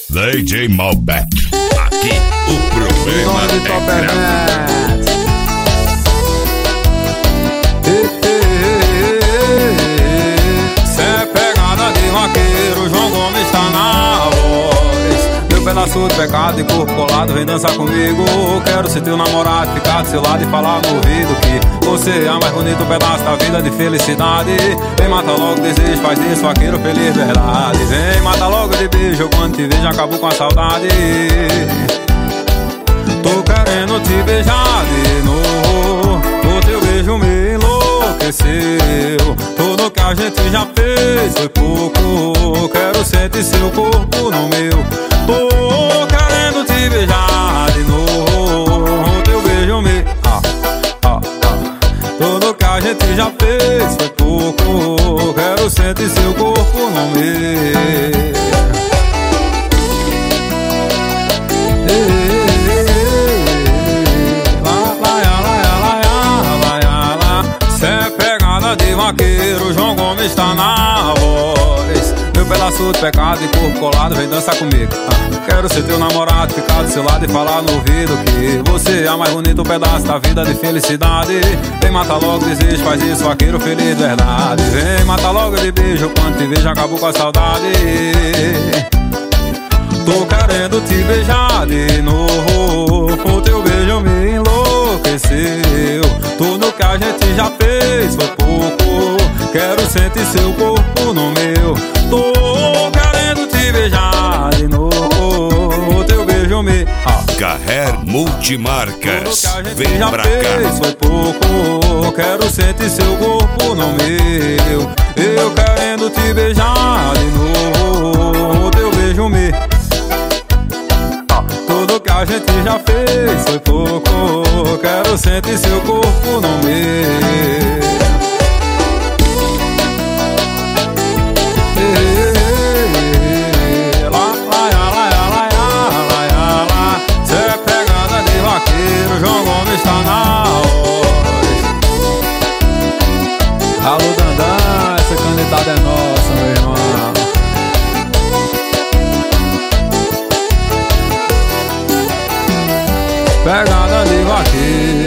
DJ Malbec. Aqui o problema é grave. Cê é pegada de vaqueiro, João Gomes tá na voz. Meu pedaço de pecado e corpo colado, vem dançar comigo. Quero ser teu namorado, ficar do seu lado e falar no ouvido que você é o mais bonito pedaço da vida de felicidade. Vem mata logo o desejo, faz disso vaqueiro feliz verdade. Vem mata logo de beijo, quando te vejo acabo com a saudade. Tô querendo te beijar de novo, o teu beijo me enlouqueceu. Tudo que a gente já fez foi pouco, quero sentir seu corpo no meu. Tô querendo te beijar de novo, o teu beijo me Tudo que a gente já fez foi pouco, quero sentir seu corpo no meu. Cê é pegada de vaqueiro, João Gomes tá na voz. Meu pedaço de pecado e corpo colado, vem dançar comigo. Quero ser teu namorado, ficar do seu lado e falar no ouvido que você é o mais bonito pedaço da vida de felicidade. Vem mata logo o desejo, faz isso vaqueiro feliz de verdade. Vem mata logo de beijo, quando te vejo acabo com a saudade. Tô querendo te beijar de novo, o teu beijo me enlouqueceu. Tudo que a gente já fez foi pouco, quero sentir seu corpo no meu. Tô querendo te beijar de novo, o teu beijo me Carrer Multimarcas, vem já pra fez cá. foi pouco, quero sentir seu corpo no meu. Eu querendo te beijar de novo, o teu beijo me Tudo que a gente já fez foi pouco, quero sentir seu corpo no meu. Cê é pegada de vaqueiro, João Gomes tá na voz. Alô Dandan, essa candidatada é nossa, meu irmão. Pegada de vaqueiro.